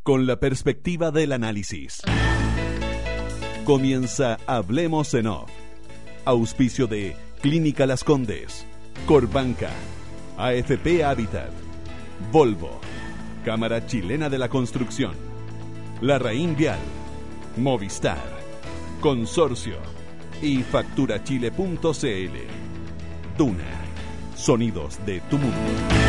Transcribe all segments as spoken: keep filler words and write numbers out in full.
con la perspectiva del análisis. Comienza Hablemos en Off. Auspicio de Clínica Las Condes, Corbanca, A F P Habitat, Volvo, Cámara Chilena de la Construcción, Larraín Vial, Movistar, Consorcio y Facturachile punto c l. Duna, sonidos de tu mundo.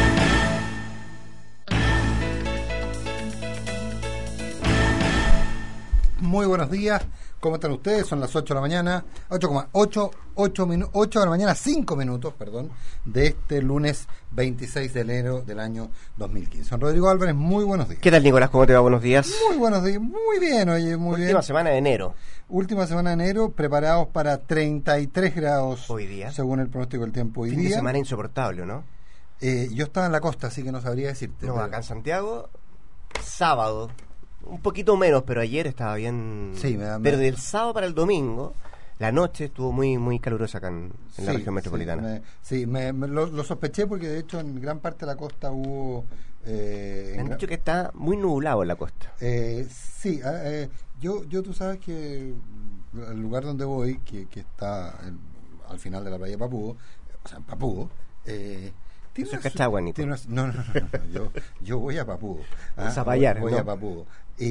Muy buenos días, ¿cómo están ustedes? Son las ocho de la mañana, ocho coma ocho, ocho de la mañana, cinco minutos, perdón, de este lunes veintiséis de enero del año dos mil quince. Don Rodrigo Álvarez, muy buenos días. ¿Qué tal, Nicolás? ¿Cómo te va? Buenos días. Muy buenos días, muy bien, oye, muy Última bien. Última semana de enero. Última semana de enero, preparados para treinta y tres grados hoy día, según el pronóstico del tiempo hoy fin día. de semana insoportable, ¿no? Eh, yo estaba en la costa, así que no sabría decirte. No, pero... acá en Santiago, sábado, un poquito menos, pero ayer estaba bien. Sí, me da, me... Pero del sábado para el domingo, la noche estuvo muy muy calurosa acá en, en la sí, región metropolitana. Sí, me, sí, me, me lo, lo sospeché porque de hecho en gran parte de la costa hubo... Eh, me han dicho que está muy nublado en la costa. Eh, sí, eh, yo, yo tú sabes que el lugar donde voy, que, que está en, al final de la playa de Papúo, o sea, en Papúo, eh, Eso es Cachagua, Nico. No, no, no, no, no, yo, yo voy a Papúo. ¿Ah? Zapallar, voy ¿no? a Papúo.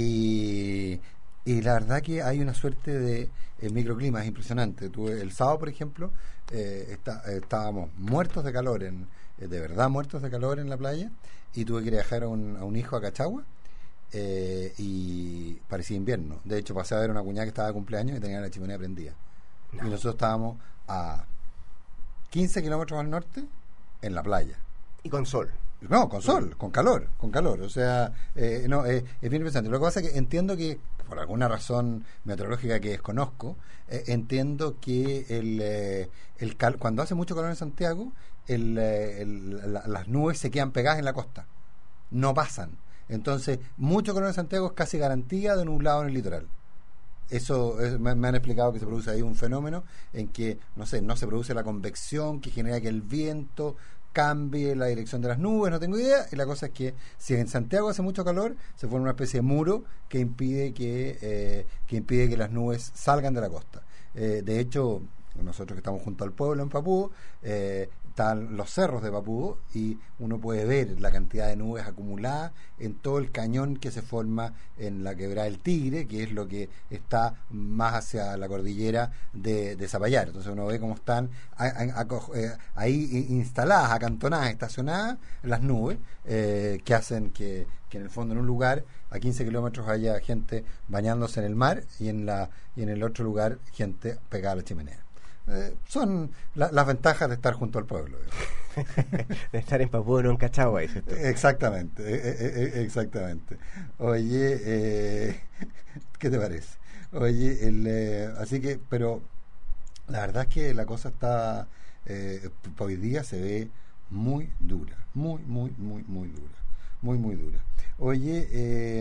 Y, y la verdad que hay una suerte de eh, microclimas impresionante. Tuve, el sábado, por ejemplo, eh, está, eh, estábamos muertos de calor, en, eh, de verdad muertos de calor en la playa, y tuve que ir a dejar a un, a un hijo a Cachagua. Eh, y parecía invierno. De hecho, pasé a ver una cuñada que estaba de cumpleaños y tenía la chimenea prendida. No. Y nosotros estábamos a quince kilómetros al norte en la playa. Y con sol. No, con sol, con calor, con calor. O sea, eh, no, eh, es bien interesante. Lo que pasa es que entiendo que, por alguna razón meteorológica que desconozco, eh, entiendo que el, eh, el cal- cuando hace mucho calor en Santiago, el, eh, el, la, las nubes se quedan pegadas en la costa, no pasan. Entonces, mucho calor en Santiago es casi garantía de nublado en el litoral. Eso es, me, me han explicado que se produce ahí un fenómeno en que, no sé, no se produce la convección que genera que el viento cambie la dirección de las nubes, no tengo idea. Y la cosa es que si en Santiago hace mucho calor, se forma una especie de muro que impide que, eh, que impide que las nubes salgan de la costa. Eh, de hecho, nosotros que estamos junto al pueblo en Papúo, eh, están los cerros de Papúo y uno puede ver la cantidad de nubes acumuladas en todo el cañón que se forma en la quebrada del Tigre, que es lo que está más hacia la cordillera de, de Zapallar. Entonces uno ve cómo están a, a, a, eh, ahí instaladas, acantonadas, estacionadas las nubes, eh, que hacen que, que en el fondo en un lugar a quince kilómetros haya gente bañándose en el mar y en, la, y en el otro lugar gente pegada a la chimenea. Eh, son la, las ventajas de estar junto al pueblo. De estar en Papúa, no en Cachagua, dices tú. Exactamente, eh, eh, exactamente. Oye, eh, ¿qué te parece? Oye, el, eh, así que, pero la verdad es que la cosa está, eh, hoy día se ve muy dura, muy, muy, muy, muy dura, muy, muy dura. Oye, eh,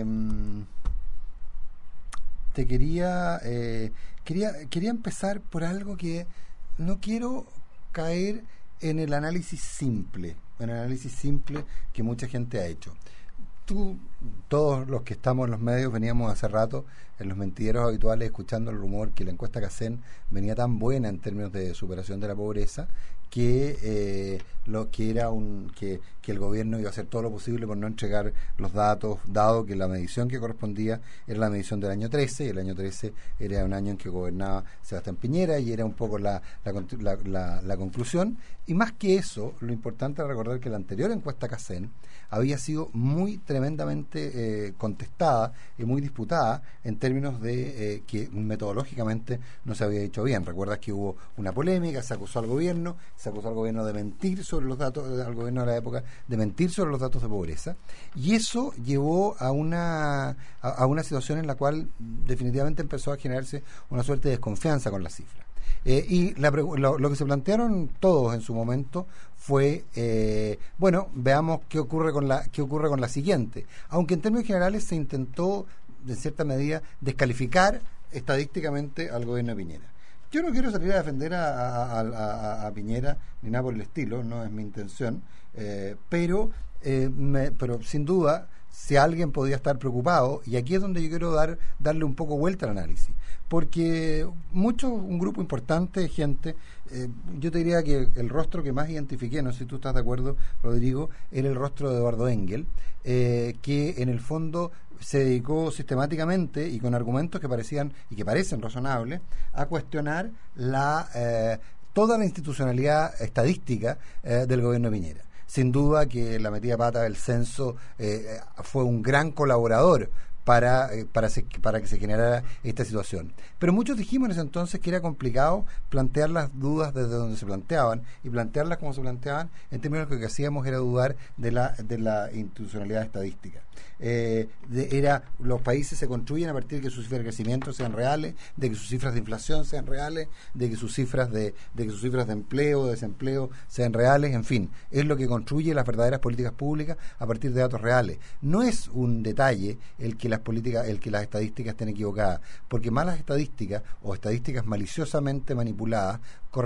te quería, eh, quería, quería empezar por algo que no quiero caer en el análisis simple, en el análisis simple que mucha gente ha hecho. Tú, todos los que estamos en los medios, veníamos hace rato en los mentideros habituales escuchando el rumor que la encuesta Cacen venía tan buena en términos de superación de la pobreza que eh, lo que era un que, que el gobierno iba a hacer todo lo posible por no entregar los datos, dado que la medición que correspondía era la medición del año trece, y el año trece era un año en que gobernaba Sebastián Piñera y era un poco la, la, la, la, la conclusión. Y más que eso, lo importante es recordar que la anterior encuesta Cacen había sido muy tremendamente eh, contestada y muy disputada en términos de eh, que metodológicamente no se había hecho bien. Recuerdas que hubo una polémica, se acusó al gobierno, se acusó al gobierno de mentir sobre los datos, al gobierno de la época, de mentir sobre los datos de pobreza, y eso llevó a una a, a una situación en la cual definitivamente empezó a generarse una suerte de desconfianza con las cifras. Eh, y la, lo, lo que se plantearon todos en su momento fue, eh, bueno, veamos qué ocurre con la qué ocurre con la siguiente. Aunque en términos generales se intentó, de cierta medida, descalificar estadísticamente al gobierno de Piñera. Yo no quiero salir a defender a, a, a, a Piñera ni nada por el estilo, no es mi intención, eh, pero, eh, me, pero sin duda si alguien podía estar preocupado, y aquí es donde yo quiero dar darle un poco vuelta al análisis, porque mucho, un grupo importante de gente, eh, yo te diría que el rostro que más identifiqué, no sé si tú estás de acuerdo, Rodrigo, era el rostro de Eduardo Engel, eh, que en el fondo se dedicó sistemáticamente y con argumentos que parecían y que parecen razonables a cuestionar la eh, toda la institucionalidad estadística eh, del gobierno de Piñera. Sin duda que la metida pata del censo eh, fue un gran colaborador para, eh, para, se, para que se generara esta situación. Pero muchos dijimos en ese entonces que era complicado plantear las dudas desde donde se planteaban y plantearlas como se planteaban, en términos que lo que hacíamos era dudar de la, de la institucionalidad estadística. Eh, de, era los países se construyen a partir de que sus cifras de crecimiento sean reales, de que sus cifras de inflación sean reales, de que sus cifras de, de que sus cifras de empleo, de desempleo sean reales, en fin, es lo que construye las verdaderas políticas públicas a partir de datos reales. No es un detalle el que las políticas, el que las estadísticas estén equivocadas, porque malas estadísticas o estadísticas maliciosamente manipuladas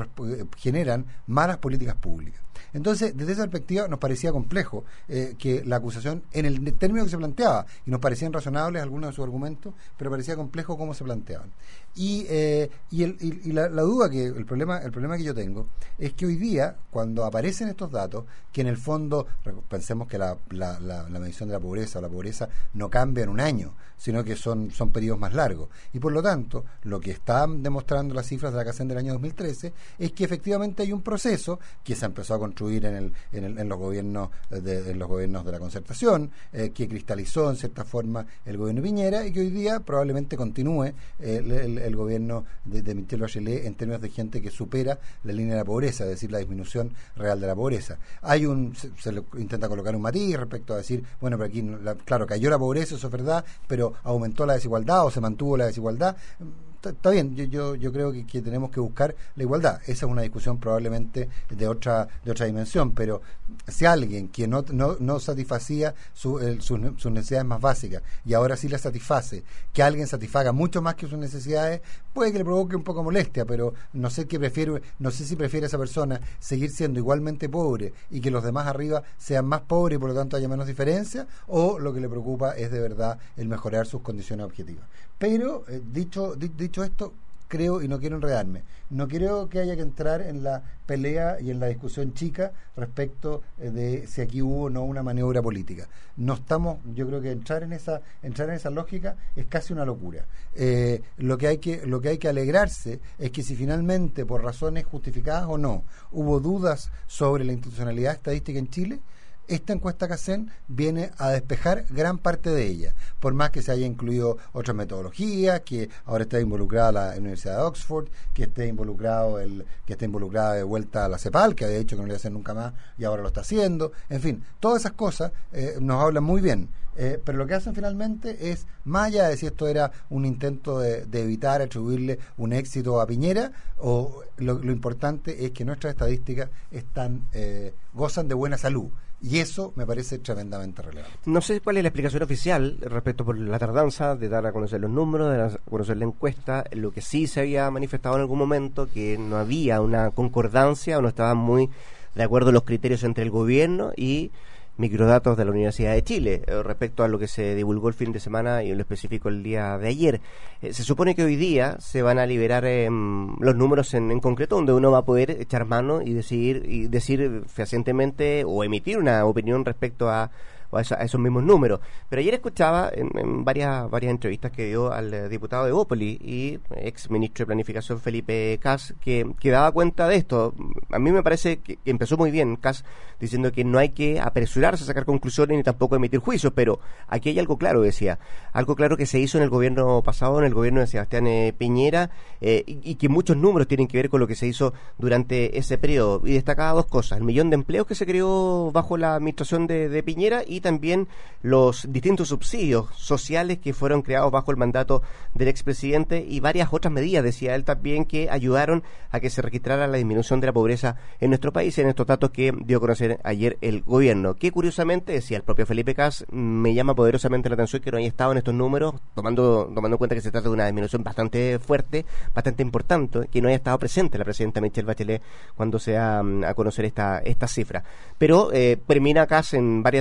generan malas políticas públicas. Entonces, desde esa perspectiva nos parecía complejo eh, que la acusación, en el término que se planteaba, y nos parecían razonables algunos de sus argumentos, pero parecía complejo cómo se planteaban. Y, eh, y, el, y, y la, la duda que, el problema, el problema que yo tengo, es que hoy día, cuando aparecen estos datos, que en el fondo, pensemos que la, la, la, la medición de la pobreza o la pobreza no cambia en un año, sino que son, son periodos más largos. Y por lo tanto, lo que están demostrando las cifras de la CACEN del año dos mil trece es que efectivamente hay un proceso que se empezó a construir en, el, en, el, en los gobiernos de, en los gobiernos de la concertación, eh, que cristalizó en cierta forma el gobierno de Piñera y que hoy día probablemente continúe eh, el, el, el gobierno de, de Michelle Bachelet en términos de gente que supera la línea de la pobreza, es decir, la disminución real de la pobreza. Hay un, se, se le intenta colocar un matiz respecto a decir, bueno, pero aquí, la, claro, cayó la pobreza, eso es verdad, pero aumentó la desigualdad o se mantuvo la desigualdad. Está bien, yo, yo yo creo que, que tenemos que buscar la igualdad. Esa es una discusión probablemente de otra de otra dimensión, pero si alguien que no no, no satisfacía su, el, sus, sus necesidades más básicas y ahora sí las satisface, que alguien satisfaga mucho más que sus necesidades, puede que le provoque un poco molestia, pero no sé qué prefiere, no sé si prefiere esa persona seguir siendo igualmente pobre y que los demás arriba sean más pobres y por lo tanto haya menos diferencia, o lo que le preocupa es de verdad el mejorar sus condiciones objetivas. Pero eh, dicho di, dicho esto, creo, y no quiero enredarme, no creo que haya que entrar en la pelea y en la discusión chica respecto eh, de si aquí hubo o no una maniobra política. No estamos, yo creo que entrar en esa entrar en esa lógica es casi una locura. Eh, lo que hay que lo que hay que alegrarse es que si finalmente, por razones justificadas o no, hubo dudas sobre la institucionalidad estadística en Chile, esta encuesta CACEN viene a despejar gran parte de ella, por más que se haya incluido otras metodologías, que ahora está involucrada la Universidad de Oxford, que esté involucrado el, que esté involucrada de vuelta la CEPAL, que había dicho que no lo iba a hacer nunca más y ahora lo está haciendo. En fin, todas esas cosas eh, nos hablan muy bien. Eh, pero lo que hacen finalmente es, más allá de si esto era un intento de, de evitar atribuirle un éxito a Piñera, o lo, lo importante es que nuestras estadísticas están eh, gozan de buena salud. Y eso me parece tremendamente relevante. No sé cuál es la explicación oficial respecto por la tardanza de dar a conocer los números, de dar a conocer la encuesta. Lo que sí se había manifestado en algún momento, que no había una concordancia o no estaban muy de acuerdo los criterios entre el gobierno y microdatos de la Universidad de Chile eh, respecto a lo que se divulgó el fin de semana y en lo específico el día de ayer. Eh, se supone que hoy día se van a liberar eh, los números en, en concreto, donde uno va a poder echar mano y decir y decir fehacientemente o emitir una opinión respecto a a esos mismos números. Pero ayer escuchaba en, en varias varias entrevistas que dio al eh, diputado de Evópolis y ex ministro de Planificación Felipe Kast, que, que daba cuenta de esto. A mí me parece que, que empezó muy bien Kast diciendo que no hay que apresurarse a sacar conclusiones ni tampoco emitir juicios, pero aquí hay algo claro, decía, algo claro que se hizo en el gobierno pasado, en el gobierno de Sebastián eh, Piñera, eh, y, y que muchos números tienen que ver con lo que se hizo durante ese periodo. Y destacaba dos cosas: el millón de empleos que se creó bajo la administración de, de Piñera, y también los distintos subsidios sociales que fueron creados bajo el mandato del expresidente, y varias otras medidas, decía él también, que ayudaron a que se registrara la disminución de la pobreza en nuestro país, en estos datos que dio a conocer ayer el gobierno, que curiosamente, decía el propio Felipe Kast, me llama poderosamente la atención que no haya estado en estos números, tomando tomando en cuenta que se trata de una disminución bastante fuerte, bastante importante, que no haya estado presente la presidenta Michelle Bachelet cuando se da a conocer esta, esta cifra. Pero eh, termina Kast en varias de las entrevistas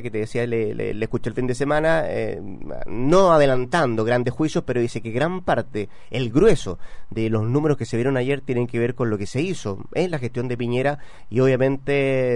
que te decía, le, le, le escuché el fin de semana, eh, no adelantando grandes juicios, pero dice que gran parte, el grueso de los números que se vieron ayer tienen que ver con lo que se hizo en la gestión de Piñera y obviamente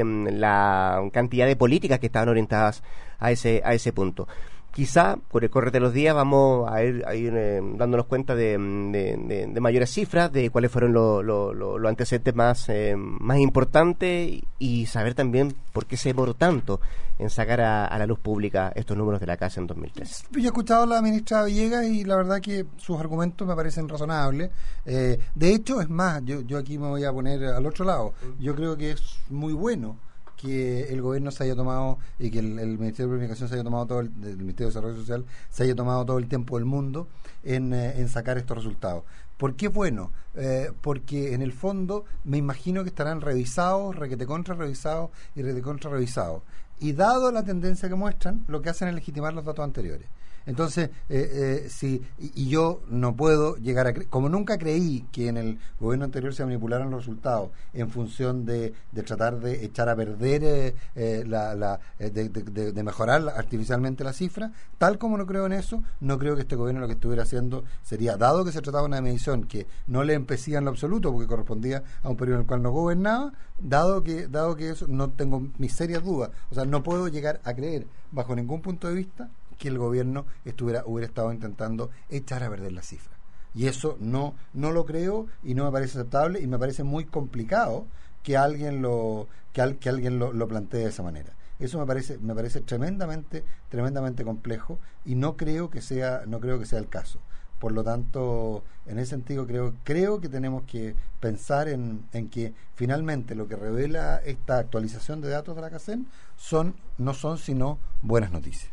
la cantidad de políticas que estaban orientadas a ese, a ese punto. Quizá, por el correr de los días, vamos a ir, a ir eh, dándonos cuenta de, de, de, de mayores cifras, de cuáles fueron los lo, lo, lo antecedentes más, eh, más importantes y saber también por qué se demoró tanto en sacar a, a la luz pública estos números de la casa en dos mil tres. Yo he escuchado a la ministra Villegas y la verdad que sus argumentos me parecen razonables. Eh, de hecho, es más, yo, yo aquí me voy a poner al otro lado. Yo creo que es muy bueno que el gobierno se haya tomado y que el, el Ministerio de Comunicación se haya tomado todo el, el Ministerio de Desarrollo Social se haya tomado todo el tiempo del mundo en, eh, en sacar estos resultados. ¿Por qué es bueno? Eh, porque en el fondo me imagino que estarán revisados, requete contra revisados y requete contra revisados. Y dado la tendencia que muestran, lo que hacen es legitimar los datos anteriores. Entonces, eh, eh, si, y, y yo no puedo llegar a... Cre- como nunca creí que en el gobierno anterior se manipularan los resultados en función de, de tratar de echar a perder, eh, eh, la, la, eh, de, de, de, de mejorar artificialmente la cifra, tal como no creo en eso, no creo que este gobierno lo que estuviera haciendo sería, dado que se trataba de una medición que no le empecía en lo absoluto, porque correspondía a un periodo en el cual no gobernaba, dado que, dado que eso, no tengo mis serias dudas, o sea, no puedo llegar a creer, bajo ningún punto de vista, que el gobierno estuviera hubiera estado intentando echar a perder la cifra. Y eso no no lo creo y no me parece aceptable y me parece muy complicado que alguien lo que, al, que alguien lo, lo plantee de esa manera. Eso me parece me parece tremendamente tremendamente complejo y no creo que sea no creo que sea el caso. Por lo tanto, en ese sentido creo creo que tenemos que pensar en, en que finalmente lo que revela esta actualización de datos de la CACEN son no son sino buenas noticias.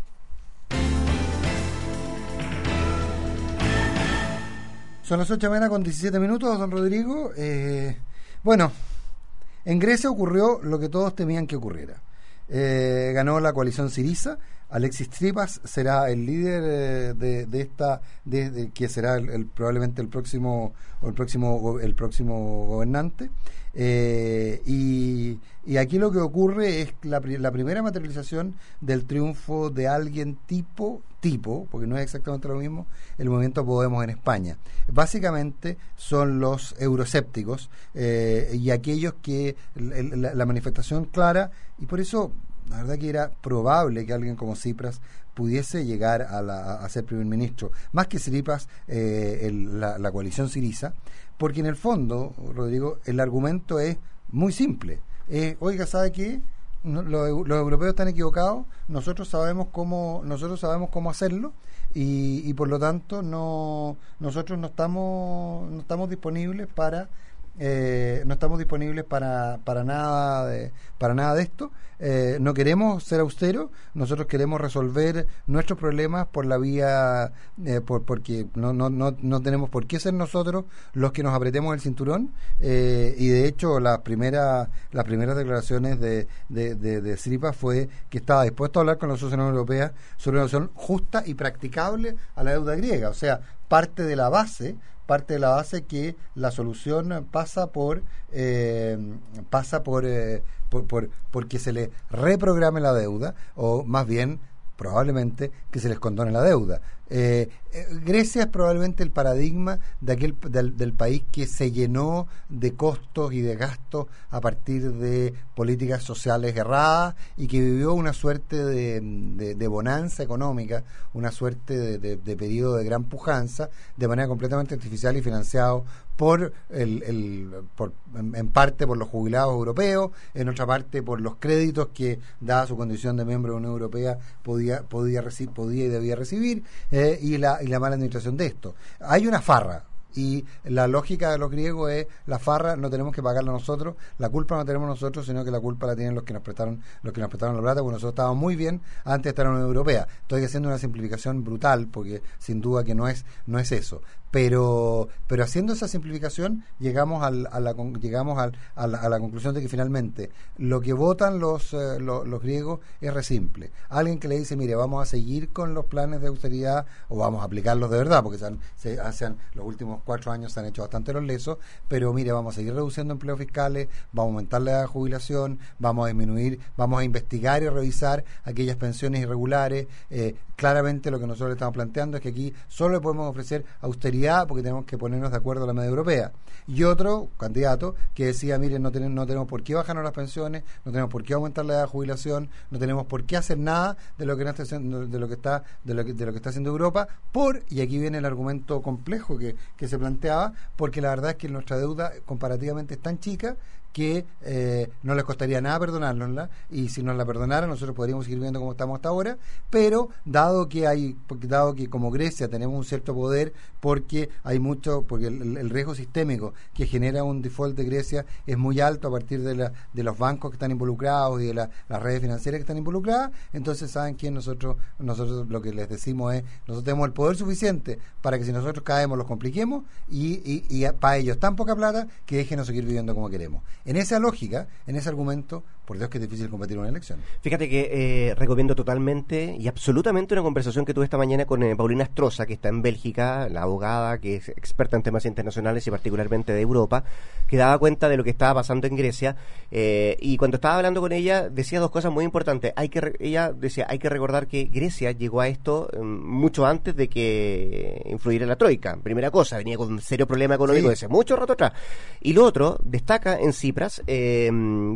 Son las ocho de la mañana con diecisiete minutos, don Rodrigo. Eh, bueno, en Grecia ocurrió lo que todos temían que ocurriera. Eh, ganó la coalición Syriza. Alexis Tsipras será el líder eh, de, de esta, de, de, que será el, el, probablemente el próximo, o el próximo, el próximo gobernante. Eh, y, y aquí lo que ocurre es la, la primera materialización del triunfo de alguien tipo tipo, porque no es exactamente lo mismo, el movimiento Podemos en España. Básicamente son los euroscépticos eh, y aquellos que la, la manifestación clara, y por eso la verdad que era probable que alguien como Tsipras pudiese llegar a, la, a ser primer ministro, más que Tsipras, eh, el, la, la coalición Syriza, porque en el fondo, Rodrigo, el argumento es muy simple. Eh, oiga, ¿sabe qué? No, los, los europeos están equivocados, nosotros sabemos cómo nosotros sabemos cómo hacerlo y, y por lo tanto no nosotros no estamos no estamos disponibles para eh, no estamos disponibles para para nada de, para nada de esto. Eh, no queremos ser austeros, nosotros queremos resolver nuestros problemas por la vía eh, por porque no, no no no tenemos por qué ser nosotros los que nos apretemos el cinturón eh, y de hecho las primeras las primeras declaraciones de de, de, de Tsipras fue que estaba dispuesto a hablar con la Asociación Europea sobre una solución justa y practicable a la deuda griega, o sea, parte de la base parte de la base que la solución pasa por eh, pasa por, eh, por, por porque se le reprograme la deuda, o más bien probablemente que se les condone la deuda. Eh, eh, Grecia es probablemente el paradigma de aquel del, del país que se llenó de costos y de gastos a partir de políticas sociales erradas y que vivió una suerte de, de, de bonanza económica, una suerte de, de, de periodo de gran pujanza, de manera completamente artificial y financiado por el, el por, en, en parte por los jubilados europeos, en otra parte por los créditos que, dada su condición de miembro de la Unión Europea, podía podía reci- podía y debía recibir, eh, y la y la mala administración de esto. Hay una farra, y la lógica de los griegos es: la farra no tenemos que pagarla nosotros, la culpa no tenemos nosotros, sino que la culpa la tienen los que nos prestaron los que nos prestaron la plata, porque nosotros estábamos muy bien antes de estar en la Unión Europea. Estoy haciendo una simplificación brutal, porque sin duda que no es no es eso, pero pero haciendo esa simplificación llegamos al, a la llegamos al, a, la, a la conclusión de que finalmente lo que votan los, eh, los los griegos es re simple. Alguien que le dice: mire, vamos a seguir con los planes de austeridad o vamos a aplicarlos de verdad, porque se, han, se hacen los últimos cuatro años se han hecho bastante los lesos, pero mire, vamos a seguir reduciendo empleos fiscales, vamos a aumentar la edad de jubilación, vamos a disminuir, vamos a investigar y revisar aquellas pensiones irregulares. Eh, claramente lo que nosotros le estamos planteando es que aquí solo le podemos ofrecer austeridad porque tenemos que ponernos de acuerdo a la media europea. Y otro candidato que decía, miren, no tenemos, no tenemos por qué bajarnos las pensiones, no tenemos por qué aumentar la edad de jubilación, no tenemos por qué hacer nada de lo que no está haciendo, de lo que está de lo que, de lo que está haciendo Europa, por, y aquí viene el argumento complejo que, que se planteaba, porque la verdad es que nuestra deuda comparativamente es tan chica que eh, no les costaría nada perdonárnosla, y si nos la perdonaran nosotros podríamos seguir viviendo como estamos hasta ahora, pero dado que hay, porque dado que como Grecia tenemos un cierto poder, porque hay mucho, porque el, el riesgo sistémico que genera un default de Grecia es muy alto a partir de, la, de los bancos que están involucrados y de la, las redes financieras que están involucradas, entonces saben que nosotros, nosotros lo que les decimos es, nosotros tenemos el poder suficiente para que si nosotros caemos los compliquemos, y, y, y para ellos tan poca plata que déjenos seguir viviendo como queremos. En esa lógica, en ese argumento, por Dios que es difícil combatir una elección. Fíjate que eh, recomiendo totalmente y absolutamente una conversación que tuve esta mañana con eh, Paulina Astroza, que está en Bélgica, la abogada que es experta en temas internacionales y particularmente de Europa, que daba cuenta de lo que estaba pasando en Grecia, eh, y cuando estaba hablando con ella decía dos cosas muy importantes. Hay que re- ella decía, hay que recordar que Grecia llegó a esto eh, mucho antes de que influyera la Troika. Primera cosa, venía con un serio problema económico, sí, desde mucho rato atrás. Y lo otro, destaca en Tsipras eh,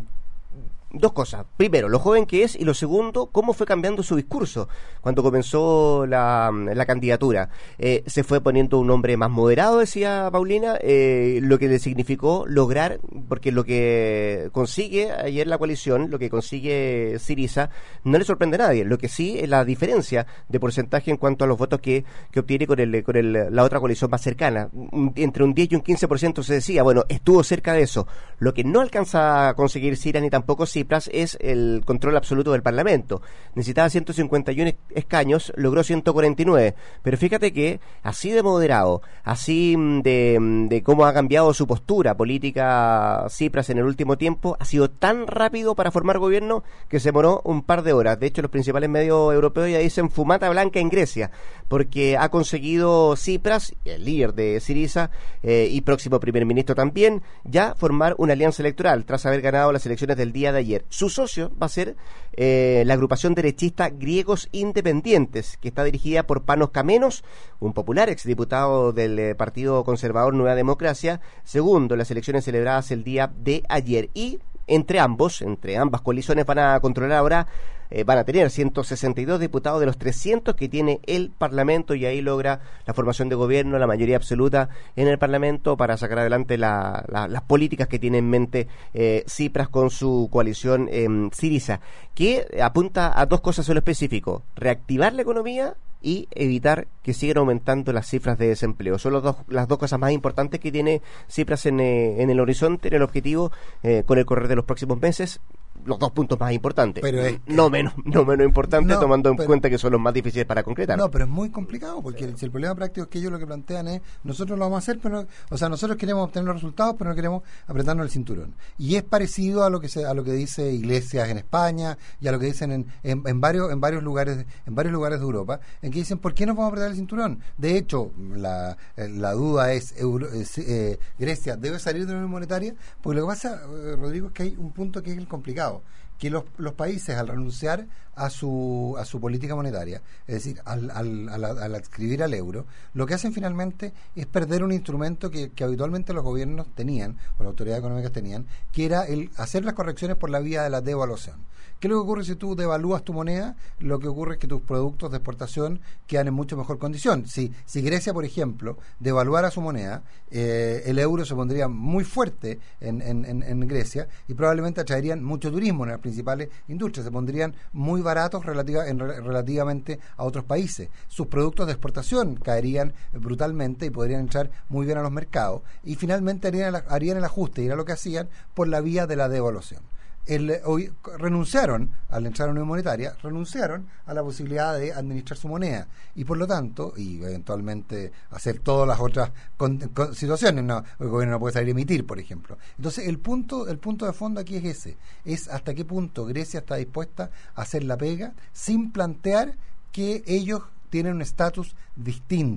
dos cosas. Primero, lo joven que es, y lo segundo, cómo fue cambiando su discurso cuando comenzó la, la candidatura. Eh, se fue poniendo un hombre más moderado, decía Paulina, eh, lo que le significó lograr, porque lo que consigue ayer la coalición, lo que consigue Syriza, no le sorprende a nadie. Lo que sí es la diferencia de porcentaje en cuanto a los votos que, que obtiene con el con el, la otra coalición más cercana. Un, entre un diez y un quince por ciento se decía, bueno, estuvo cerca de eso. Lo que no alcanza a conseguir Syriza ni tampoco Tsipras es el control absoluto del Parlamento. Necesitaba ciento cincuenta y uno escaños, logró ciento cuarenta y nueve, pero fíjate que así de moderado, así de, de cómo ha cambiado su postura política Tsipras en el último tiempo, ha sido tan rápido para formar gobierno que se demoró un par de horas. De hecho, los principales medios europeos ya dicen fumata blanca en Grecia, porque ha conseguido Tsipras, el líder de Syriza eh, y próximo primer ministro también, ya formar una alianza electoral tras haber ganado las elecciones del día de ayer. Su socio va a ser eh, la agrupación derechista Griegos Independientes, que está dirigida por Panos Kamenos, un popular exdiputado del eh, Partido Conservador Nueva Democracia, segundo en las elecciones celebradas el día de ayer. Y entre ambos, entre ambas coaliciones van a controlar ahora, eh, van a tener ciento sesenta y dos diputados de los trescientos que tiene el Parlamento, y ahí logra la formación de gobierno, la mayoría absoluta en el Parlamento para sacar adelante la, la, las políticas que tiene en mente eh, Tsipras con su coalición eh, Syriza, que apunta a dos cosas en lo específico: reactivar la economía y evitar que sigan aumentando las cifras de desempleo. Son los dos, las dos cosas más importantes que tiene Tsipras en, eh, en el horizonte, en el objetivo, eh, con el correr de los próximos meses. Los dos puntos más importantes, pero es que, no menos no menos importantes, no, tomando en pero, cuenta que son los más difíciles para concretar. No, pero es muy complicado, porque sí. el, si el problema práctico es que ellos lo que plantean es, nosotros lo vamos a hacer, pero no, o sea, nosotros queremos obtener los resultados, pero no queremos apretarnos el cinturón. Y es parecido a lo que se, a lo que dice Iglesias en España y a lo que dicen en, en, en varios en varios lugares en varios lugares de Europa, en que dicen, ¿por qué nos vamos a apretar el cinturón? De hecho, la, la duda es, Euro, es eh, Grecia debe salir de la Unión Monetaria, porque lo que pasa, eh, Rodrigo, es que hay un punto que es el complicado, que los, los países, al renunciar a su a su política monetaria, es decir, al, al, al, al adscribir al euro, lo que hacen finalmente es perder un instrumento que, que habitualmente los gobiernos tenían, o las autoridades económicas tenían, que era el hacer las correcciones por la vía de la devaluación. ¿Qué es lo que ocurre si tú devalúas tu moneda? Lo que ocurre es que tus productos de exportación quedan en mucho mejor condición. Si, si Grecia, por ejemplo, devaluara su moneda, eh, el euro se pondría muy fuerte en, en, en, en Grecia, y probablemente atraerían mucho turismo en las principales industrias, se pondrían muy baratos relativa, en, relativamente a otros países. Sus productos de exportación caerían brutalmente y podrían entrar muy bien a los mercados, y finalmente harían el, harían el ajuste, y era lo que hacían, por la vía de la devaluación. El, hoy, renunciaron, al entrar a la Unión Monetaria, renunciaron a la posibilidad de administrar su moneda, y por lo tanto, y eventualmente hacer todas las otras con, con situaciones, no, el gobierno no puede salir a emitir, por ejemplo. Entonces, el punto, el punto de fondo aquí es ese, es hasta qué punto Grecia está dispuesta a hacer la pega sin plantear que ellos tienen un estatus distinto,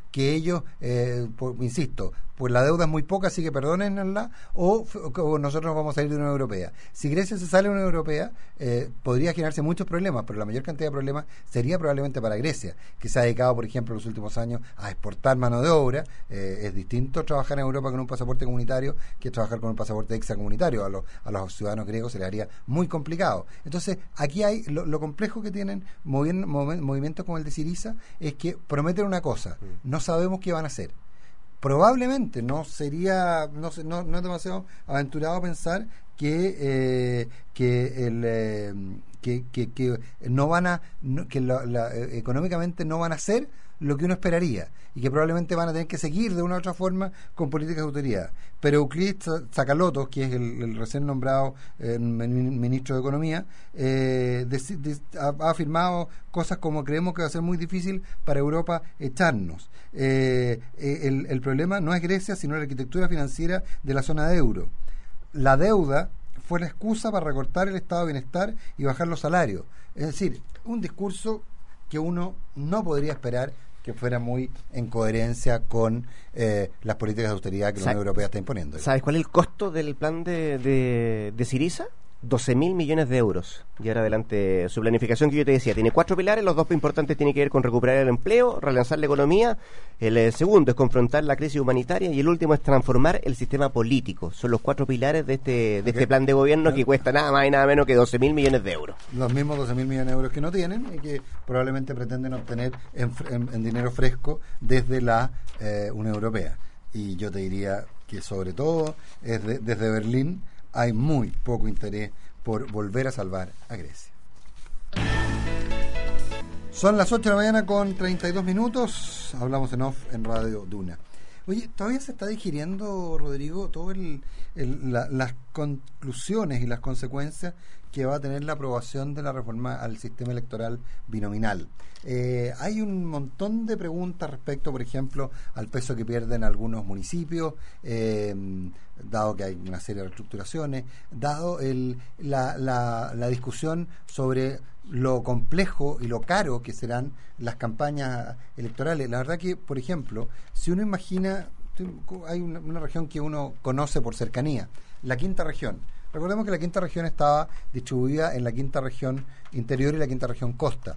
que ellos, eh, por, insisto, pues la deuda es muy poca, así que perdónenla, o, o nosotros vamos a salir de la Unión Europea. Si Grecia se sale de la Unión Europea, eh, podría generarse muchos problemas, pero la mayor cantidad de problemas sería probablemente para Grecia, que se ha dedicado, por ejemplo, en los últimos años a exportar mano de obra. Eh, es distinto trabajar en Europa con un pasaporte comunitario que trabajar con un pasaporte extracomunitario. A los, a los ciudadanos griegos se les haría muy complicado. Entonces, aquí hay lo, lo complejo que tienen movi- movi- movimientos como el de Syriza, es que prometen una cosa, no sabemos qué van a hacer. Probablemente no sería, no, no, no es demasiado aventurado pensar que eh, que el eh, que, que, que no van a no, que la, la, eh, económicamente no van a hacer lo que uno esperaría y que probablemente van a tener que seguir de una u otra forma con políticas de autoridad. Pero Euclides Tsakalotos, que es el, el recién nombrado eh, ministro de Economía, eh, de, de, ha, ha afirmado cosas como: creemos que va a ser muy difícil para Europa echarnos. Eh, eh, el, el problema no es Grecia, sino la arquitectura financiera de la zona de euro. La deuda fue la excusa para recortar el estado de bienestar y bajar los salarios. Es decir, un discurso que uno no podría esperar que fuera muy en coherencia con eh, las políticas de austeridad que la Unión Europea está imponiendo. ¿Sabes cuál es el costo del plan de, de, de Syriza? doce mil millones de euros. Y ahora adelante, su planificación que yo te decía, tiene cuatro pilares, los dos importantes tienen que ver con recuperar el empleo, relanzar la economía, el eh, segundo es confrontar la crisis humanitaria y el último es transformar el sistema político. Son los cuatro pilares de este de okay. este plan de gobierno que cuesta nada más y nada menos que doce mil millones de euros. Los mismos doce mil millones de euros que no tienen y que probablemente pretenden obtener en, en, en dinero fresco desde la eh, Unión Europea. Y yo te diría que sobre todo es de, desde Berlín hay muy poco interés por volver a salvar a Grecia. Son las ocho de la mañana con treinta y dos minutos. Hablamos en off en Radio Duna. Oye, todavía se está digiriendo, Rodrigo, todo el, el, la, las conclusiones y las consecuencias que va a tener la aprobación de la reforma al sistema electoral binominal. Eh, hay un montón de preguntas respecto, por ejemplo, al peso que pierden algunos municipios, eh, dado que hay una serie de reestructuraciones, dado el, la, la, la discusión sobre lo complejo y lo caro que serán las campañas electorales. La verdad que, por ejemplo, si uno imagina, hay una, una región que uno conoce por cercanía, la quinta región. Recordemos que la quinta región estaba distribuida en la quinta región interior y la quinta región costa.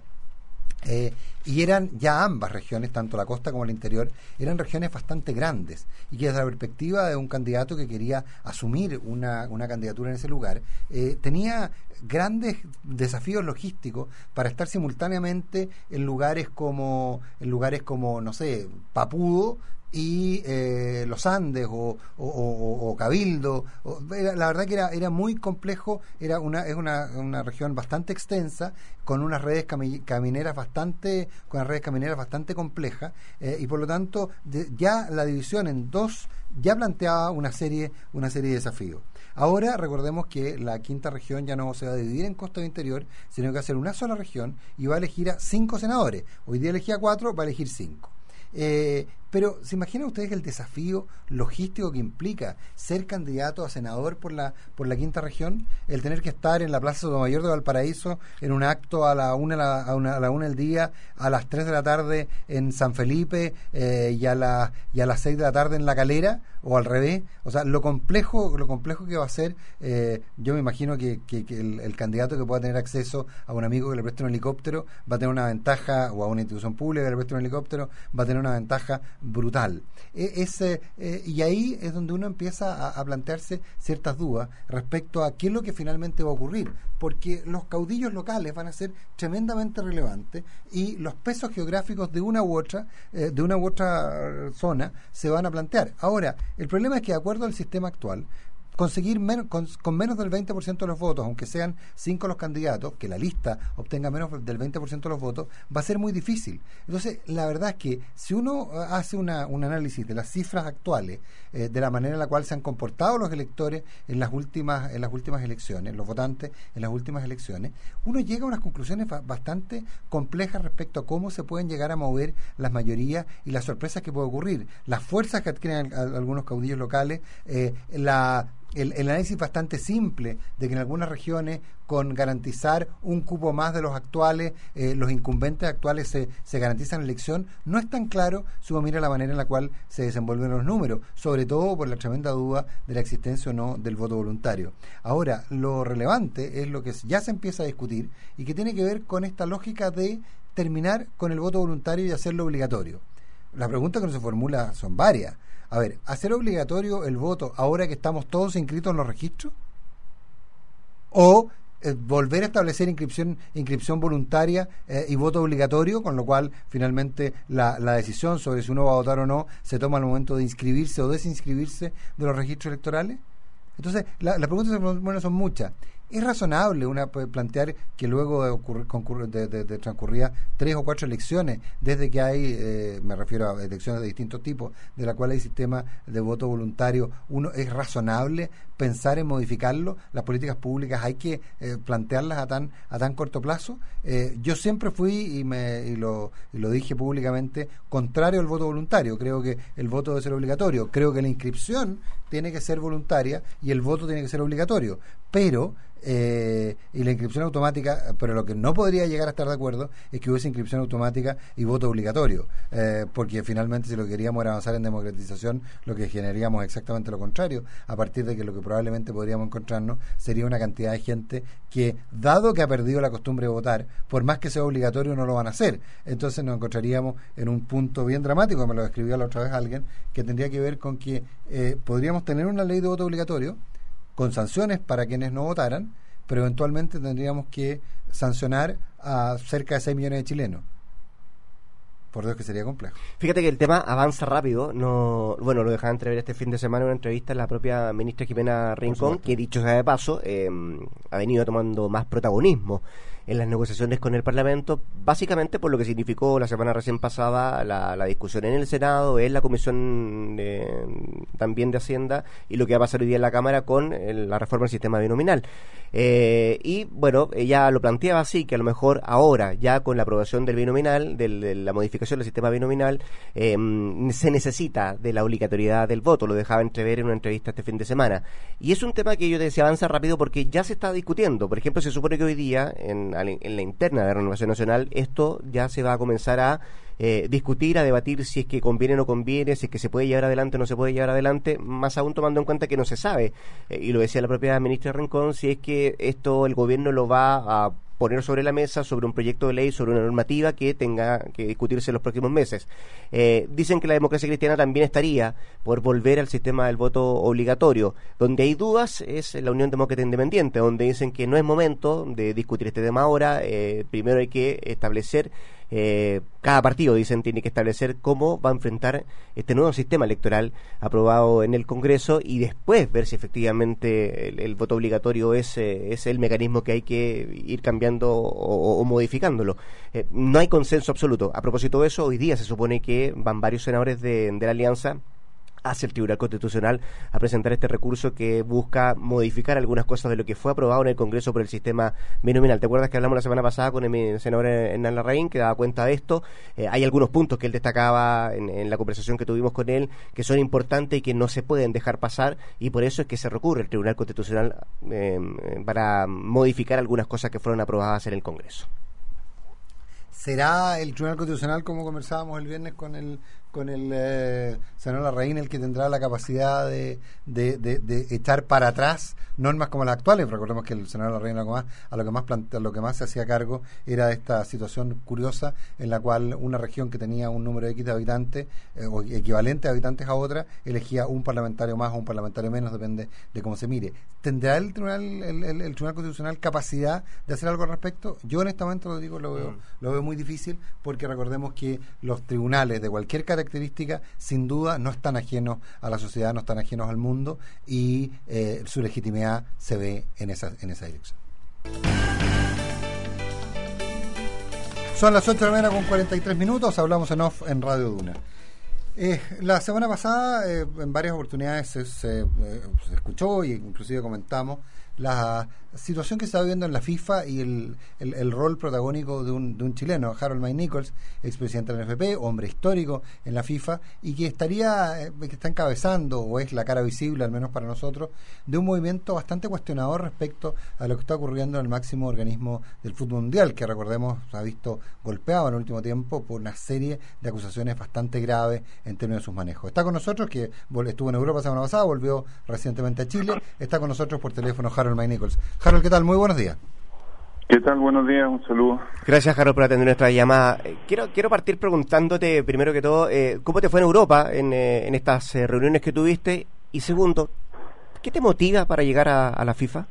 Eh, y eran ya ambas regiones, tanto la costa como el interior, eran regiones bastante grandes y que desde la perspectiva de un candidato que quería asumir una, una candidatura en ese lugar, eh, tenía grandes desafíos logísticos para estar simultáneamente en lugares como, en lugares como no sé, Papudo y eh, los Andes o, o, o, o Cabildo. O, era, la verdad que era, era muy complejo, era una, es una, una región bastante extensa, con unas redes cami- camineras bastante, con unas redes camineras bastante complejas, eh, y por lo tanto de, ya la división en dos ya planteaba una serie, una serie de desafíos. Ahora recordemos que la quinta región ya no se va a dividir en costa o interior, sino que va a ser una sola región y va a elegir a cinco senadores. Hoy día elegía cuatro, va a elegir cinco. Eh, pero ¿se imaginan ustedes el desafío logístico que implica ser candidato a senador por la por la quinta región? El tener que estar en la Plaza Sotomayor de Valparaíso en un acto a la una, a, la, a, una, a la una del día, a las tres de la tarde en San Felipe eh, y, a la, y a las seis de la tarde en La Calera, o al revés. O sea, lo complejo lo complejo que va a ser, eh, yo me imagino que, que, que el, el candidato que pueda tener acceso a un amigo que le preste un helicóptero va a tener una ventaja, o a una institución pública que le preste un helicóptero va a tener una ventaja brutal. Eh, es, eh, y ahí es donde uno empieza a, a plantearse ciertas dudas respecto a qué es lo que finalmente va a ocurrir, porque los caudillos locales van a ser tremendamente relevantes y los pesos geográficos de una u otra eh, de una u otra zona se van a plantear. Ahora, el problema es que de acuerdo al sistema actual, conseguir menos, con, con menos del veinte por ciento de los votos, aunque sean cinco los candidatos, que la lista obtenga menos del veinte por ciento de los votos, va a ser muy difícil. Entonces, la verdad es que si uno hace una, un análisis de las cifras actuales, eh, de la manera en la cual se han comportado los electores en las últimas en las últimas elecciones, los votantes en las últimas elecciones, uno llega a unas conclusiones fa- bastante complejas respecto a cómo se pueden llegar a mover las mayorías y las sorpresas que puede ocurrir, las fuerzas que adquieren a, a algunos caudillos locales, eh, la el, el análisis bastante simple de que en algunas regiones, con garantizar un cupo más de los actuales, eh, los incumbentes actuales se, se garantizan la elección, no es tan claro si uno mira la manera en la cual se desenvuelven los números, sobre todo por la tremenda duda de la existencia o no del voto voluntario. Ahora, lo relevante es lo que ya se empieza a discutir y que tiene que ver con esta lógica de terminar con el voto voluntario y hacerlo obligatorio. Las preguntas que nos se formula son varias. A ver, ¿hacer obligatorio el voto ahora que estamos todos inscritos en los registros? ¿O eh, volver a establecer inscripción inscripción voluntaria eh, y voto obligatorio, con lo cual finalmente la, la decisión sobre si uno va a votar o no se toma al momento de inscribirse o desinscribirse de los registros electorales? Entonces, la, las preguntas bueno, son muchas. ¿Es razonable una plantear que luego de, ocurrir, concurrir, de, de, de transcurrir tres o cuatro elecciones, desde que hay, eh, me refiero a elecciones de distintos tipos, de la cual hay sistema de voto voluntario, uno es razonable pensar en modificarlo? ¿Las políticas públicas hay que eh, plantearlas a tan a tan corto plazo? Eh, yo siempre fui, y, me, y, lo, y lo dije públicamente, contrario al voto voluntario. Creo que el voto debe ser obligatorio. Creo que la inscripción tiene que ser voluntaria y el voto tiene que ser obligatorio. Pero Eh, y la inscripción automática, pero lo que no podría llegar a estar de acuerdo es que hubiese inscripción automática y voto obligatorio, eh, porque finalmente si lo que queríamos era avanzar en democratización, lo que generaríamos exactamente lo contrario, a partir de que lo que probablemente podríamos encontrarnos sería una cantidad de gente que, dado que ha perdido la costumbre de votar, por más que sea obligatorio no lo van a hacer. Entonces nos encontraríamos en un punto bien dramático, me lo describió la otra vez alguien, que tendría que ver con que eh, podríamos tener una ley de voto obligatorio con sanciones para quienes no votaran, pero eventualmente tendríamos que sancionar a cerca de seis millones de chilenos. Por Dios que sería complejo. Fíjate que el tema avanza rápido. No, bueno, lo dejaban entrever este fin de semana en una entrevista a la propia ministra Jimena Rincón, que dicho sea de paso, eh, ha venido tomando más protagonismo en las negociaciones con el Parlamento, básicamente por lo que significó la semana recién pasada la, la discusión en el Senado, en la Comisión de, también de Hacienda, y lo que va a pasar hoy día en la Cámara con el, la reforma del sistema binominal. Eh, y bueno, ella lo planteaba así, que a lo mejor ahora, ya con la aprobación del binominal, del, de la modificación del sistema binominal, eh, se necesita de la obligatoriedad del voto. Lo dejaba entrever en una entrevista este fin de semana. Y es un tema que yo te decía avanza rápido porque ya se está discutiendo. Por ejemplo, se supone que hoy día, en en la interna de Renovación Nacional, esto ya se va a comenzar a eh, discutir, a debatir si es que conviene o no conviene, si es que se puede llevar adelante o no se puede llevar adelante, más aún tomando en cuenta que no se sabe, eh, y lo decía la propia ministra Rincón, si es que esto el gobierno lo va a poner sobre la mesa, sobre un proyecto de ley, sobre una normativa que tenga que discutirse en los próximos meses. Eh, dicen que la democracia cristiana también estaría por volver al sistema del voto obligatorio. Donde hay dudas es la Unión Demócrata Independiente, donde dicen que no es momento de discutir este tema ahora. Eh, primero hay que establecer, eh, cada partido, dicen, tiene que establecer cómo va a enfrentar este nuevo sistema electoral aprobado en el Congreso y después ver si efectivamente el, el voto obligatorio es, eh, es el mecanismo que hay que ir cambiando o, o modificándolo. Eh, no hay consenso absoluto. A propósito de eso, hoy día se supone que van varios senadores de, de la Alianza hacia el Tribunal Constitucional a presentar este recurso que busca modificar algunas cosas de lo que fue aprobado en el Congreso por el sistema binominal. ¿Te acuerdas que hablamos la semana pasada con el senador Hernán Larraín, que daba cuenta de esto? Eh, hay algunos puntos que él destacaba en, en la conversación que tuvimos con él que son importantes y que no se pueden dejar pasar, y por eso es que se recurre al Tribunal Constitucional eh, para modificar algunas cosas que fueron aprobadas en el Congreso. ¿Será el Tribunal Constitucional, como conversábamos el viernes con el con el eh, senador Larraín, el que tendrá la capacidad de, de, de, de echar para atrás normas como las actuales? Recordemos que el senador Larraín a lo que más, a lo que más, plante, a lo que más se hacía cargo era de esta situación curiosa en la cual una región que tenía un número X de habitantes eh, o equivalente a habitantes a otra elegía un parlamentario más o un parlamentario menos, depende de cómo se mire. ¿Tendrá el Tribunal el, el, el Tribunal Constitucional capacidad de hacer algo al respecto? Yo honestamente lo digo, lo veo, mm. lo veo muy difícil, porque recordemos que los tribunales de cualquier característica sin duda no están ajenos a la sociedad, no están ajenos al mundo, y eh, su legitimidad se ve en esa, en esa dirección. Son las ocho de la mañana con cuarenta y tres minutos, hablamos en off en Radio Duna. Eh, la semana pasada, eh, en varias oportunidades se, se, eh, se escuchó y inclusive comentamos la situación que se está viviendo en la FIFA y el, el, el rol protagónico de un, de un chileno, Harold Mike Nichols, expresidente de la N F P, hombre histórico en la FIFA, y que estaría, eh, que está encabezando, o es la cara visible, al menos para nosotros, de un movimiento bastante cuestionador respecto a lo que está ocurriendo en el máximo organismo del fútbol mundial, que recordemos se ha visto golpeado en el último tiempo por una serie de acusaciones bastante graves en términos de sus manejos. Está con nosotros, que estuvo en Europa la semana pasada, volvió recientemente a Chile, está con nosotros por teléfono Harold Mike Nichols. Harold, ¿qué tal? Muy buenos días. ¿Qué tal? Buenos días, un saludo. Gracias, Harold, por atender nuestra llamada. Eh, quiero quiero partir preguntándote, primero que todo, eh, ¿cómo te fue en Europa en, eh, en estas eh, reuniones que tuviste? Y segundo, ¿qué te motiva para llegar a, a la FIFA?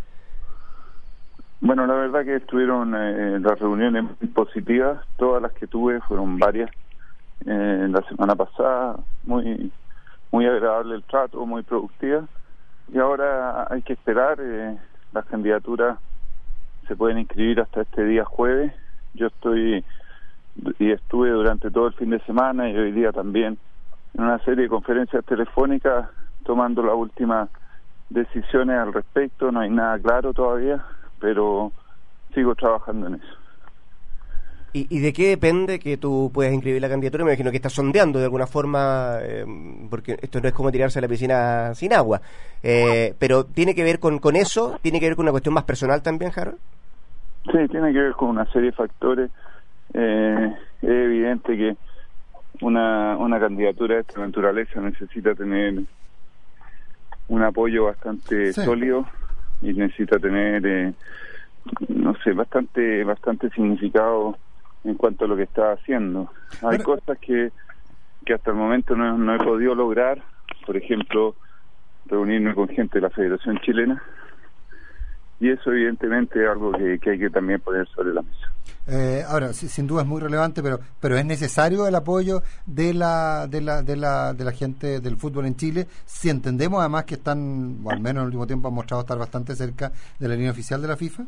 Bueno, la verdad que estuvieron eh, las reuniones muy positivas, todas las que tuve fueron varias. Eh, la semana pasada, muy, muy agradable el trato, muy productiva. Y ahora hay que esperar, eh, las candidaturas se pueden inscribir hasta este día jueves. Yo estoy y estuve durante todo el fin de semana y hoy día también en una serie de conferencias telefónicas tomando las últimas decisiones al respecto. No hay nada claro todavía, pero sigo trabajando en eso. ¿Y, y de qué depende que tú puedas inscribir la candidatura? Me imagino que estás sondeando de alguna forma, eh, porque esto no es como tirarse a la piscina sin agua. Eh, pero ¿tiene que ver con, con eso? ¿Tiene que ver con una cuestión más personal también, Harold? Sí, tiene que ver con una serie de factores. Eh, es evidente que una, una candidatura de esta naturaleza necesita tener un apoyo bastante sí. sólido y necesita tener, eh, no sé, bastante, bastante significado en cuanto a lo que está haciendo. Hay Pero... cosas que, que hasta el momento no, no he podido lograr, por ejemplo, reunirme con gente de la Federación Chilena, y eso evidentemente es algo que, que hay que también poner sobre la mesa. Eh, ahora, sí, sin duda es muy relevante, pero pero es necesario el apoyo de la de la de la de la gente del fútbol en Chile, si entendemos además que están, o al menos en el último tiempo han mostrado estar bastante cerca de la línea oficial de la FIFA.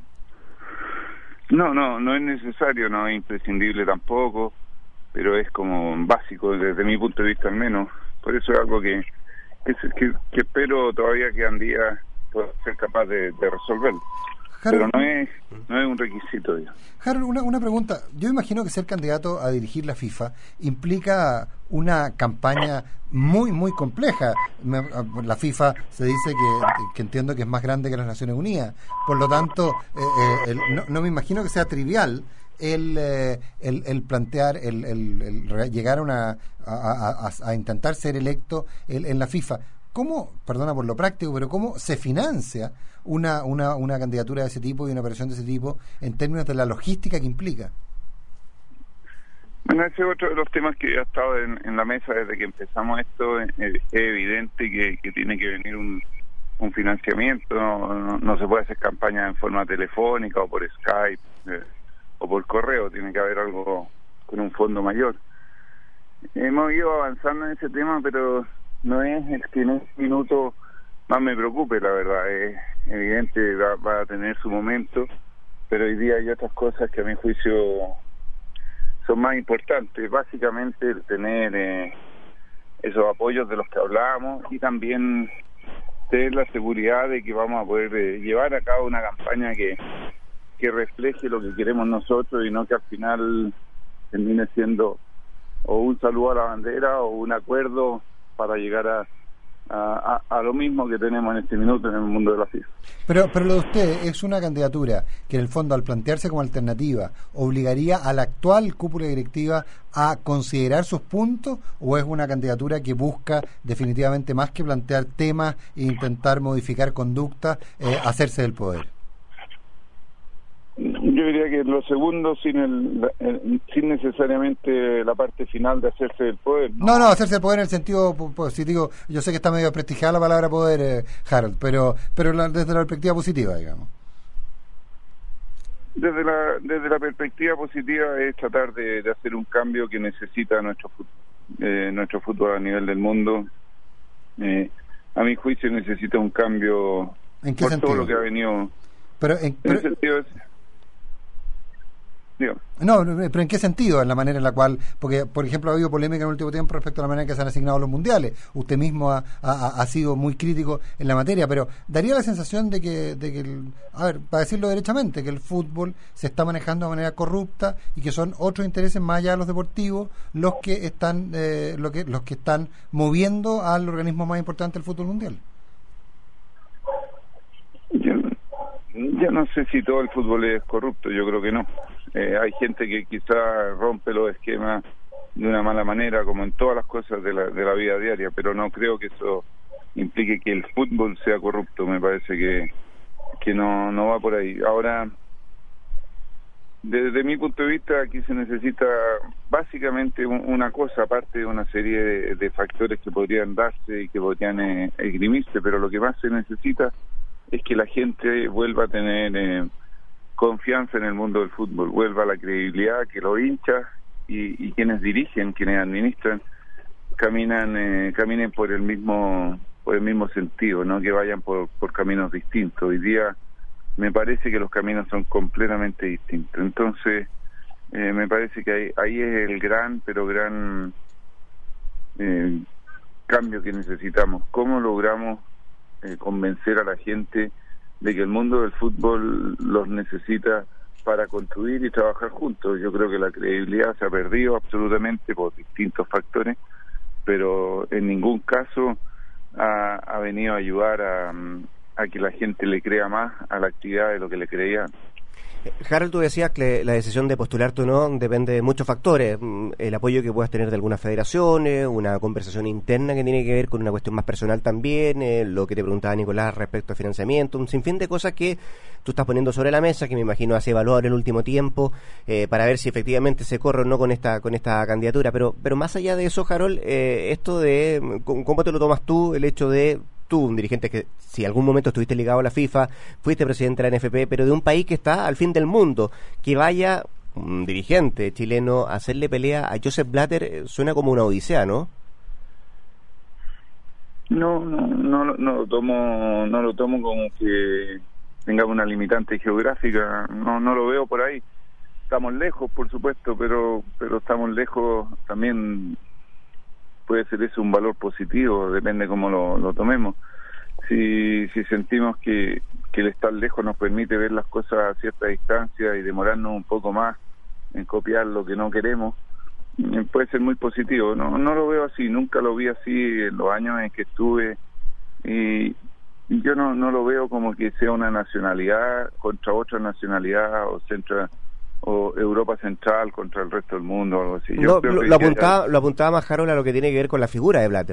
No, no, no es necesario, no es imprescindible tampoco, pero es como básico desde mi punto de vista al menos. Por eso es algo que que, que, que espero todavía que Andía pueda ser capaz de, de resolverlo. Harold, pero no es no es un requisito, digamos. Harold, una, una pregunta. Yo imagino que ser candidato a dirigir la FIFA implica una campaña muy, muy compleja. Me, la FIFA se dice que, que entiendo que es más grande que las Naciones Unidas. Por lo tanto, eh, eh, el, no, no me imagino que sea trivial el eh, el, el plantear, el, el, el llegar a, una, a, a, a intentar ser electo el, en la FIFA. ¿Cómo, perdona por lo práctico, pero cómo se financia una, una, una candidatura de ese tipo y una operación de ese tipo en términos de la logística que implica? Bueno, ese es otro de los temas que ha estado en, en la mesa desde que empezamos esto. Es, es evidente que, que tiene que venir un, un financiamiento, no, no, no se puede hacer campaña en forma telefónica o por Skype eh, o por correo, tiene que haber algo con un fondo mayor. Hemos ido avanzando en ese tema, pero no es el que en este minuto más me preocupe, la verdad. Es evidente, va, va a tener su momento, pero hoy día hay otras cosas que a mi juicio son más importantes. Básicamente el tener eh, esos apoyos de los que hablábamos y también tener la seguridad de que vamos a poder eh, llevar a cabo una campaña que, que refleje lo que queremos nosotros y no que al final termine siendo o un saludo a la bandera o un acuerdo para llegar a, a, a, a lo mismo que tenemos en este minuto en el mundo de la FIFA. Pero, pero lo de usted es una candidatura que en el fondo, al plantearse como alternativa, ¿obligaría a la actual cúpula directiva a considerar sus puntos, o es una candidatura que busca definitivamente, más que plantear temas e intentar modificar conductas, eh, hacerse del poder? Yo diría que lo segundo, sin el, el sin necesariamente la parte final de hacerse del poder. No, no, no hacerse del poder en el sentido positivo. Yo sé que está medio prestigiada la palabra poder, eh, Harold, pero pero la, desde la perspectiva positiva, digamos. Desde la desde la perspectiva positiva es tratar de, de hacer un cambio que necesita nuestro fútbol, eh, nuestro fútbol a nivel del mundo. Eh, a mi juicio necesita un cambio. ¿En qué por sentido? Todo lo que ha venido. Pero en, en pero... el sentido es, No, pero ¿en qué sentido? En la manera en la cual, porque por ejemplo ha habido polémica en el último tiempo respecto a la manera en que se han asignado los mundiales. Usted mismo ha, ha, ha sido muy crítico en la materia, pero daría la sensación de que, de que el, a ver, para decirlo derechamente, que el fútbol se está manejando de manera corrupta y que son otros intereses más allá de los deportivos los que están, eh, lo que, los que están moviendo al organismo más importante del fútbol mundial. Yo, yo no sé si todo el fútbol es corrupto, yo creo que no. Eh, hay gente que quizá rompe los esquemas de una mala manera, como en todas las cosas de la, de la vida diaria, pero no creo que eso implique que el fútbol sea corrupto. Me parece que, que no, no va por ahí. Ahora, desde mi punto de vista, aquí se necesita básicamente un, una cosa, aparte de una serie de, de factores que podrían darse y que podrían eh, esgrimirse, pero lo que más se necesita es que la gente vuelva a tener eh, confianza en el mundo del fútbol, vuelva a la credibilidad, que los hinchas y, y quienes dirigen, quienes administran, caminan eh, caminen por el mismo por el mismo sentido, no que vayan por, por caminos distintos. Hoy día me parece que los caminos son completamente distintos. Entonces, eh, me parece que ahí, ahí es el gran, pero gran eh, cambio que necesitamos. ¿Cómo logramos eh, convencer a la gente de que el mundo del fútbol los necesita para construir y trabajar juntos? Yo creo que la credibilidad se ha perdido absolutamente por distintos factores, pero en ningún caso ha, ha venido a ayudar a, a que la gente le crea más a la actividad de lo que le creía. Harold, tú decías que la decisión de postularte o no depende de muchos factores, el apoyo que puedas tener de algunas federaciones, una conversación interna que tiene que ver con una cuestión más personal también, eh, lo que te preguntaba Nicolás respecto a financiamiento, un sinfín de cosas que tú estás poniendo sobre la mesa, que me imagino has evaluado en el último tiempo, eh, para ver si efectivamente se corre o no con esta con esta candidatura, pero pero más allá de eso, Harold, eh, esto de, ¿cómo te lo tomas tú, el hecho de tú, un dirigente que si algún momento estuviste ligado a la FIFA, fuiste presidente de la N F P, pero de un país que está al fin del mundo, que vaya un dirigente chileno a hacerle pelea a Joseph Blatter, suena como una odisea, ¿no? No, no, no, no lo tomo, no lo tomo como que tenga una limitante geográfica, no, no lo veo por ahí. Estamos lejos, por supuesto, pero, pero estamos lejos también. Puede ser eso un valor positivo, depende cómo lo, lo tomemos. Si, si sentimos que, que el estar lejos nos permite ver las cosas a cierta distancia y demorarnos un poco más en copiar lo que no queremos, puede ser muy positivo. No, no lo veo así, nunca lo vi así en los años en que estuve, y, y yo no, no lo veo como que sea una nacionalidad contra otra nacionalidad o centro o Europa Central contra el resto del mundo o algo así. Yo no, creo lo, que lo, apuntaba, lo apuntaba más, Harold, a lo que tiene que ver con la figura de Blatter.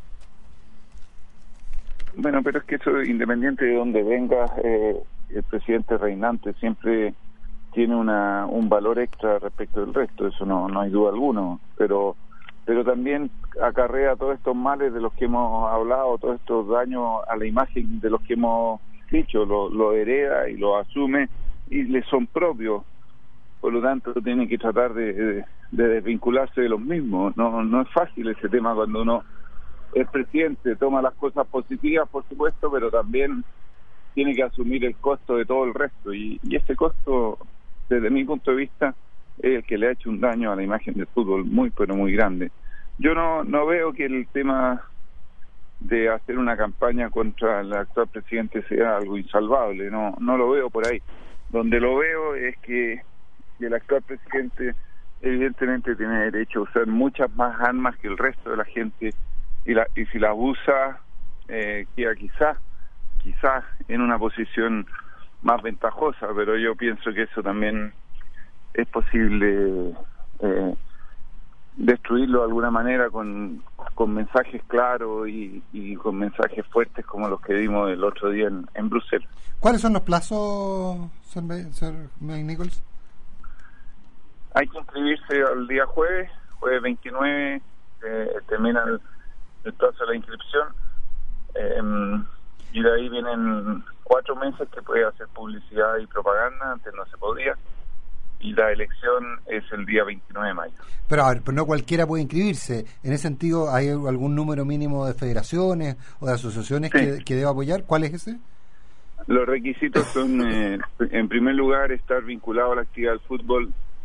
Bueno, pero es que eso, independiente de dónde venga, eh, el presidente reinante siempre tiene una un valor extra respecto del resto, eso no no hay duda alguna, pero pero también acarrea todos estos males de los que hemos hablado, todos estos daños a la imagen de los que hemos dicho, lo, lo hereda y lo asume y le son propios. Por lo tanto, tiene que tratar de, de, de desvincularse de los mismos. No no es fácil ese tema cuando uno es presidente, toma las cosas positivas, por supuesto, pero también tiene que asumir el costo de todo el resto. Y, y ese costo, desde mi punto de vista, es el que le ha hecho un daño a la imagen del fútbol muy, pero muy grande. Yo no no veo que el tema de hacer una campaña contra el actual presidente sea algo insalvable. No no lo veo por ahí. Donde lo veo es que y el actual presidente evidentemente tiene derecho a usar muchas más armas que el resto de la gente y, la, y si las usa eh, queda quizás quizás en una posición más ventajosa, pero yo pienso que eso también es posible eh, destruirlo de alguna manera con, con mensajes claros y, y con mensajes fuertes como los que dimos el otro día en, en Bruselas. ¿Cuáles son los plazos, señor Nichols? Hay que inscribirse al día jueves, jueves veintinueve, eh, termina el, el plazo de la inscripción, eh, y de ahí vienen cuatro meses que puede hacer publicidad y propaganda, antes no se podía, y la elección es el día veintinueve de mayo. Pero a ver, pero no cualquiera puede inscribirse. En ese sentido, ¿hay algún número mínimo de federaciones o de asociaciones sí. que, que deba apoyar? ¿Cuál es ese? Los requisitos son, eh, en primer lugar, estar vinculado a la actividad del fútbol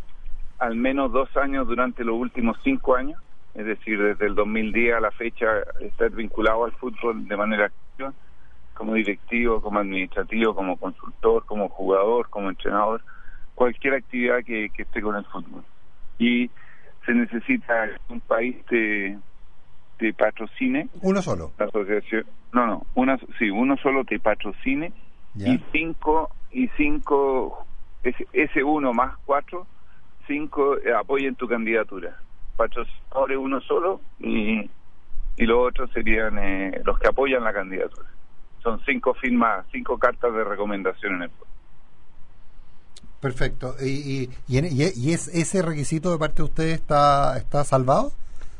al menos dos años durante los últimos cinco años, es decir, desde el dos mil diez a la fecha, estar vinculado al fútbol de manera activa, como directivo, como administrativo, como consultor, como jugador, como entrenador, cualquier actividad que, que esté con el fútbol. Y se necesita un país te, te patrocine. ¿Uno solo? La asociación, no, no, una, sí, uno solo te patrocine. ¿Ya? y cinco, y cinco, ese, ese uno más cuatro, cinco eh, apoyen tu candidatura. Patrocinadores uno solo y, y los otros serían eh, los que apoyan la candidatura. Son cinco firmas, cinco cartas de recomendación en el pueblo. Perfecto. ¿Y, y, y, en, y, y es, ese requisito de parte de usted está, está salvado?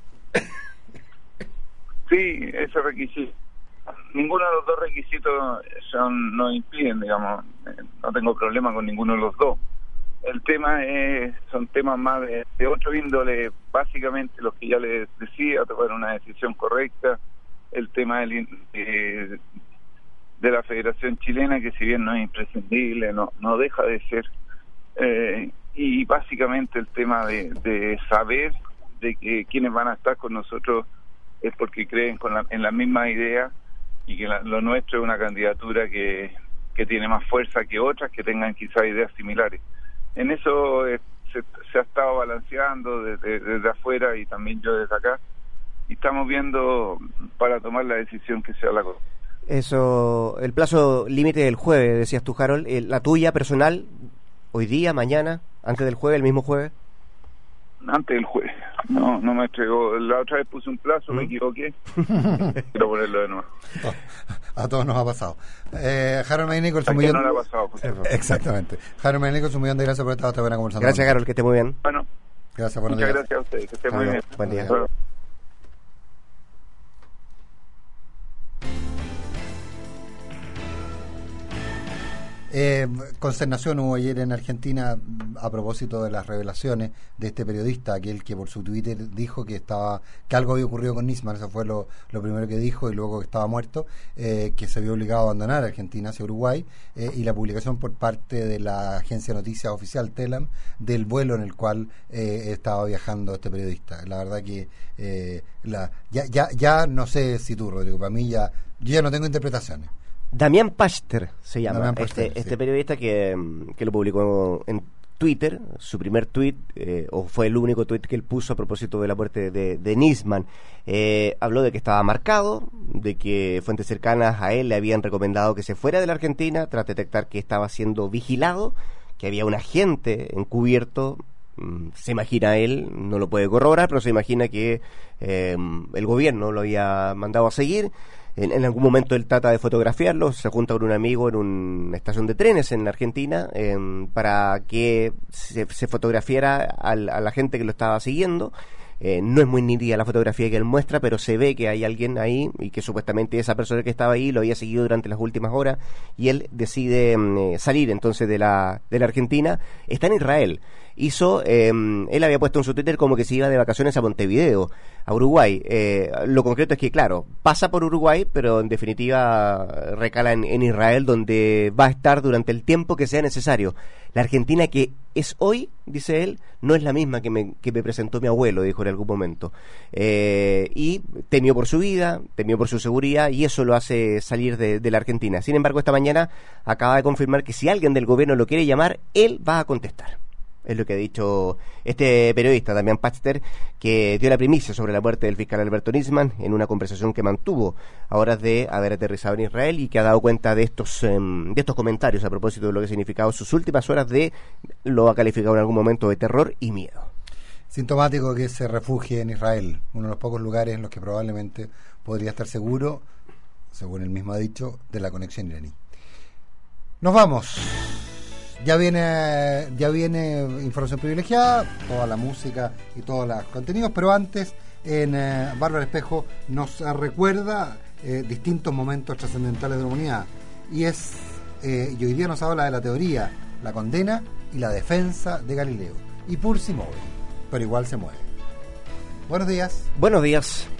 Sí, ese requisito. Ninguno de los dos requisitos son nos impiden, digamos, no tengo problema con ninguno de los dos. El tema es, son temas más de, de otro índole, básicamente los que ya les decía, tomar una decisión correcta, el tema del, de, de la Federación Chilena, que si bien no es imprescindible, no, no deja de ser, eh, y básicamente el tema de, de saber de que quienes van a estar con nosotros es porque creen con la, en la misma idea, y que la, lo nuestro es una candidatura que, que tiene más fuerza que otras que tengan quizás ideas similares. En eso eh, se, se ha estado balanceando desde, desde afuera y también yo desde acá, y estamos viendo para tomar la decisión que sea la cosa. Eso, el plazo límite del jueves, decías tú, Harold, eh, la tuya personal, hoy día, mañana, antes del jueves, el mismo jueves. Antes del jueves. No, no me entregó. La otra vez puse un plazo, ¿Mm? me equivoqué. Quiero ponerlo de nuevo. A, a todos nos ha pasado. Eh, Harold Medina con su millón. millón. No le ha pasado. Pues. Exactamente. Harold Medina con su millón de gracias por estar otra buena conversando. Gracias, Harold, que esté muy bien. Bueno. Gracias, buenos Muchas días. gracias a ustedes, que esté muy bien. Buen día. Bueno. Eh, consternación hubo ayer en Argentina a propósito de las revelaciones de este periodista, aquel que por su Twitter dijo que estaba que algo había ocurrido con Nisman, eso fue lo, lo primero que dijo, y luego que estaba muerto, eh, que se vio obligado a abandonar Argentina hacia Uruguay, eh, y la publicación por parte de la agencia de noticias oficial Telam del vuelo en el cual eh, estaba viajando este periodista. La verdad que eh, la, ya, ya, ya no sé si tú, Rodrigo, para mí ya, yo ya no tengo interpretaciones. Damián Pachter se llama, Damián Pachter, este, sí. este periodista que, que lo publicó en Twitter, su primer tweet, eh, o fue el único tweet que él puso a propósito de la muerte de, de Nisman. Eh, habló de que estaba marcado, de que fuentes cercanas a él le habían recomendado que se fuera de la Argentina tras detectar que estaba siendo vigilado, que había un agente encubierto. Se imagina él, no lo puede corroborar, pero se imagina que eh, el gobierno lo había mandado a seguir. En, en algún momento él trata de fotografiarlo, se junta con un amigo en una estación de trenes en Argentina eh, para que se, se fotografiara al, a la gente que lo estaba siguiendo. Eh, no es muy nítida la fotografía que él muestra, pero se ve que hay alguien ahí y que supuestamente esa persona que estaba ahí lo había seguido durante las últimas horas, y él decide eh, salir entonces de la, de la Argentina. Está en Israel. Hizo, eh, él había puesto en su Twitter como que se iba de vacaciones a Montevideo, a Uruguay. Eh, lo concreto es que, claro, pasa por Uruguay, pero en definitiva recala en, en Israel, donde va a estar durante el tiempo que sea necesario. La Argentina que es hoy, dice él, no es la misma que me, que me presentó mi abuelo, dijo en algún momento. Eh, y temió por su vida, temió por su seguridad, y eso lo hace salir de, de la Argentina. Sin embargo, esta mañana acaba de confirmar que si alguien del gobierno lo quiere llamar, él va a contestar. Es lo que ha dicho este periodista, Damián Pachter, que dio la primicia sobre la muerte del fiscal Alberto Nisman en una conversación que mantuvo a horas de haber aterrizado en Israel, y que ha dado cuenta de estos um, de estos comentarios a propósito de lo que ha significado sus últimas horas de, lo ha calificado en algún momento, de terror y miedo. Sintomático que se refugie en Israel, uno de los pocos lugares en los que probablemente podría estar seguro, según él mismo ha dicho, de la conexión iraní. Nos vamos. Ya viene ya viene información privilegiada, toda la música y todos los contenidos, pero antes en eh, Bárbara Espejo nos recuerda eh, distintos momentos trascendentales de la humanidad, y es eh, y hoy día nos habla de la teoría, la condena y la defensa de Galileo. Y pur si mueve, pero igual se mueve. Buenos días. Buenos días.